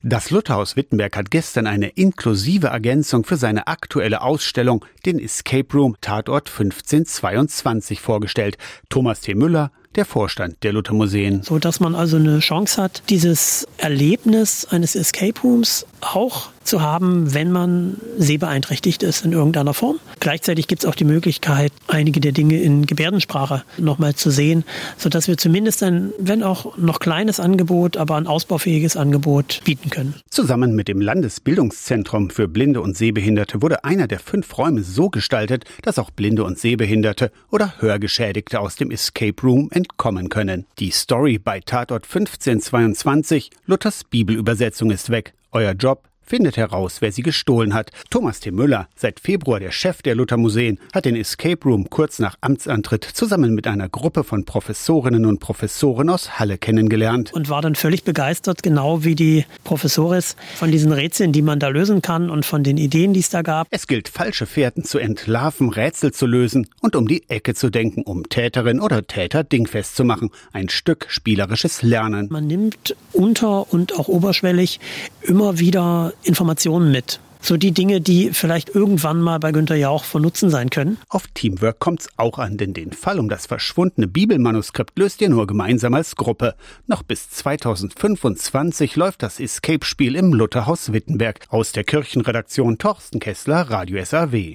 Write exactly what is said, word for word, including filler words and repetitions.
Das Lutherhaus Wittenberg hat gestern eine inklusive Ergänzung für seine aktuelle Ausstellung, den Escape Room Tatort fünfzehnhundertzweiundzwanzig, vorgestellt. Thomas T. Müller, der Vorstand der Luthermuseen. So dass man also eine Chance hat, dieses Erlebnis eines Escape Rooms auch zu haben, wenn man sehbeeinträchtigt ist in irgendeiner Form. Gleichzeitig gibt es auch die Möglichkeit, einige der Dinge in Gebärdensprache nochmal zu sehen, sodass wir zumindest ein, wenn auch noch kleines Angebot, aber ein ausbaufähiges Angebot bieten können. Zusammen mit dem Landesbildungszentrum für Blinde und Sehbehinderte wurde einer der fünf Räume so gestaltet, dass auch Blinde und Sehbehinderte oder Hörgeschädigte aus dem Escape Room entkommen können. Die Story bei Tatort fünfzehnhundertzweiundzwanzig, Luthers Bibelübersetzung ist weg. Euer Job: findet heraus, wer sie gestohlen hat. Thomas T. Müller, seit Februar der Chef der Luthermuseen, hat den Escape Room kurz nach Amtsantritt zusammen mit einer Gruppe von Professorinnen und Professoren aus Halle kennengelernt. Und war dann völlig begeistert, genau wie die Professores, von diesen Rätseln, die man da lösen kann und von den Ideen, die es da gab. Es gilt, falsche Fährten zu entlarven, Rätsel zu lösen und um die Ecke zu denken, um Täterin oder Täter dingfest zu machen. Ein Stück spielerisches Lernen. Man nimmt unter- und auch oberschwellig immer wieder Informationen mit. So die Dinge, die vielleicht irgendwann mal bei Günther Jauch von Nutzen sein können. Auf Teamwork kommt's auch an, denn den Fall um das verschwundene Bibelmanuskript löst ihr nur gemeinsam als Gruppe. Noch bis zweitausendfünfundzwanzig läuft das Escape-Spiel im Lutherhaus Wittenberg. Aus der Kirchenredaktion Thorsten Kessler, Radio S A W.